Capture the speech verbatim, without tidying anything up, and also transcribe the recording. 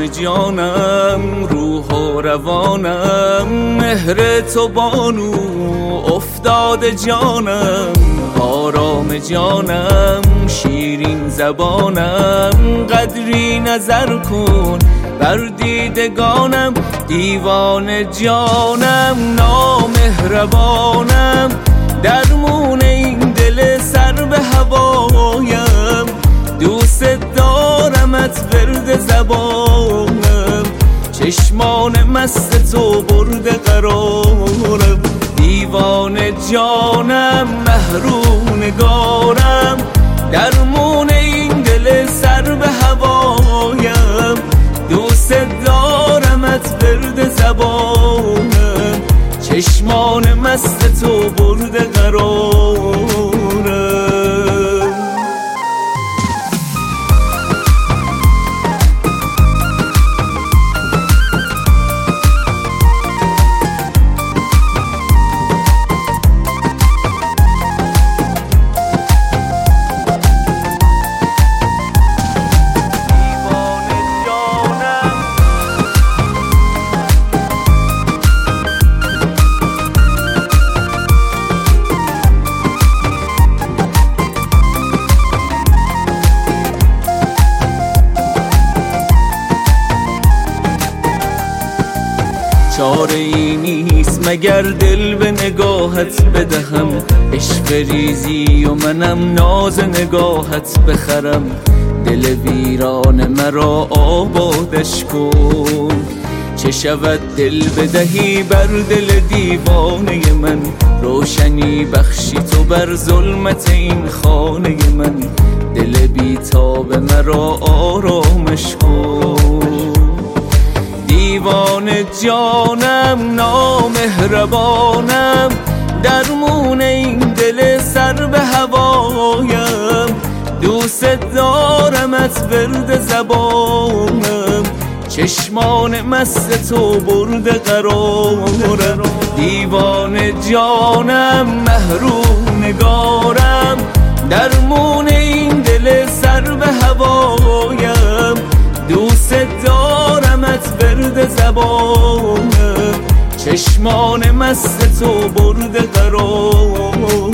جان جانم، روح و روانم، مهر تو بانو افتاد جانم، آرام جانم، شیرین زبانم، قدری نظر کن بر دیدگانم، دیوان جانم، نامهربانم، درمون این دل سر به هوایم، دوست دارمت ورد زبانم، چشمان مست تو برد قرارم، دیوان جانم، محروم نگارم، درمون این دل سر به هوایم، دوست دارمت ورد زبانم، چشمان مست تو برد قرارم. چاره ای نیست مگر دل به نگاهت بدهم، عشق ریزی و منم ناز نگاهت بخرم، دل ویران مرا آبادش کن، چه شود دل بدهی بر دل دیوانه من، روشنی بخشی تو بر ظلمت این خانه من، دل بیتاب مرا آرامش کن، دیوان جانم، نامهربانم، درمون این دل سر به هوایم، دوست دارمت ورد زبانم، چشمان مست تو برد قرارم، دیوان جانم، محروم نگارم، درمون این دل سر به هوایم، دوست دارمت ورد زبانم، چشمان مست تو برد قرارم.